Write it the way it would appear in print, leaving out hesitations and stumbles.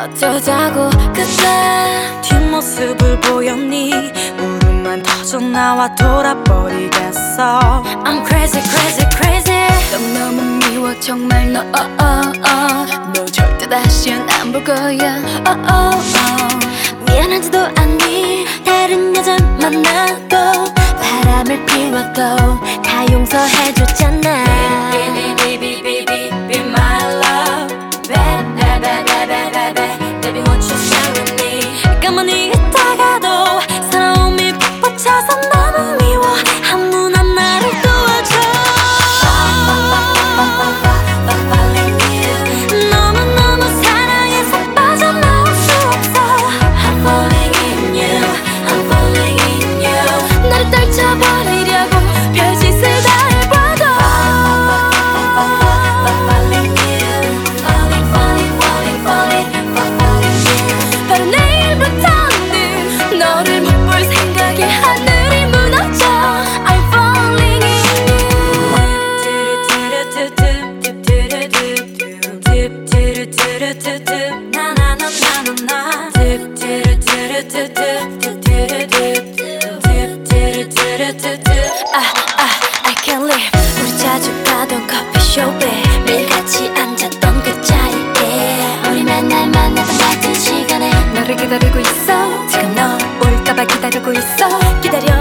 어쩌자고 그때 뒷모습을 보였니. 울음만 터져나와 돌아버리겠어. I'm crazy crazy crazy. 넌 너무 미워 정말 너 너 절대 다시는 안 볼 거야. 미안하지도 않니. 다른 여자 만나도 바람을 피워도 다 용서해줬잖아. Baby baby baby be my love. Baby baby baby baby baby won't you share with me. 가만히 있다가도 서러움이 벅차서 너무 미워. 아무나 나를 도와줘. 너무너무 사랑해서 빠져나올 수 없어. I'm falling in you, I'm falling in you. 나를 떨쳐버리려고 별짓을 다 해봐도 falling you, falling falling falling falling falling you. 바로 내일부터는 너를 못 볼 생각에 하늘이 무너져. I'm falling in you. 나나나나나 I can't live. 우리 자주 가던 커피숍에 매일 같이 앉았던 그 자리에 우리 맨날 만나던 같은 시간에 너를 기다리고 있어. 지금 너 올까봐 기다리고 있어. 기다려